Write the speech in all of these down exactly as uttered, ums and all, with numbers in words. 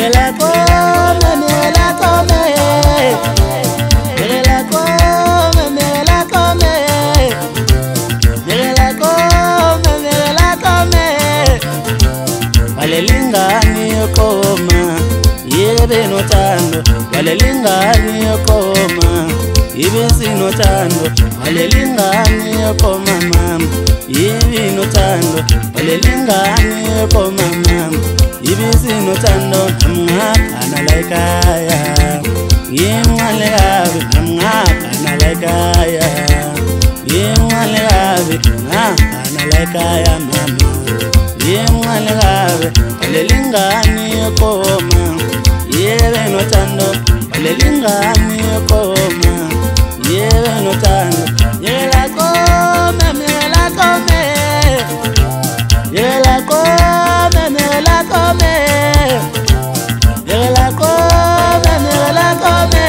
Yela come, yela come, yela come, yela come, yela come, yela come. Walelingani yokoma, yebe notando. Walelingani yokoma, ibe sinotando. Walelingani yokoma mama, ibe notando. Walelingani yokoma mama, ibe sinotando. Namngakana laikaya, yimngalegabe. Namngakana laikaya, yimngalegabe. Namngakana laikaya mama, yimngalegabe. Walelingani yokoma, yebe notando. Walelingani yokoma, yebe notando. Yela come, yela come, yela come, yela come, yela come, yela come.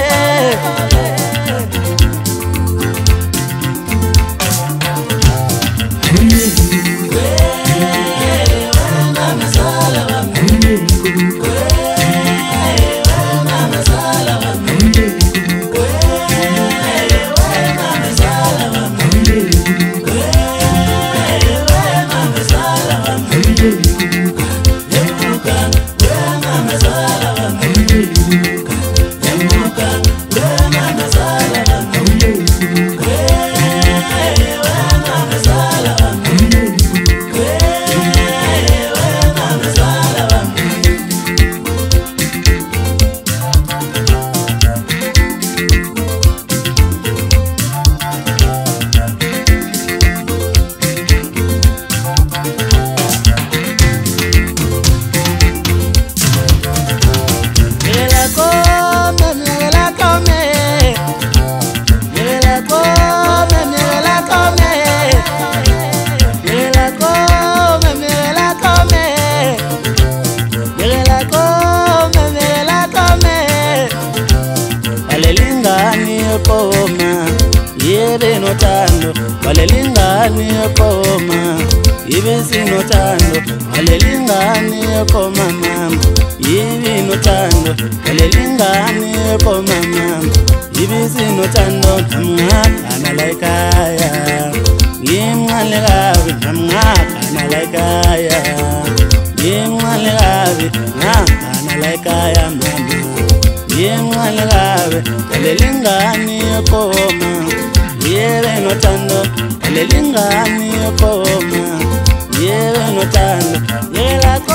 Koma, yebe notando. Walelingani koma, ibe sinotando. Walelingani koma mama, ibe notando. Walelingani koma mama, ibe sinotando. Namngakana laikaya, yimngalegabe. Namngakana laikaya, yimngalegabe. Namngakana laikaya mama, yimngalegabe. Walelingani koma, yebe notando. Walelingani koma, yebe notando. Yela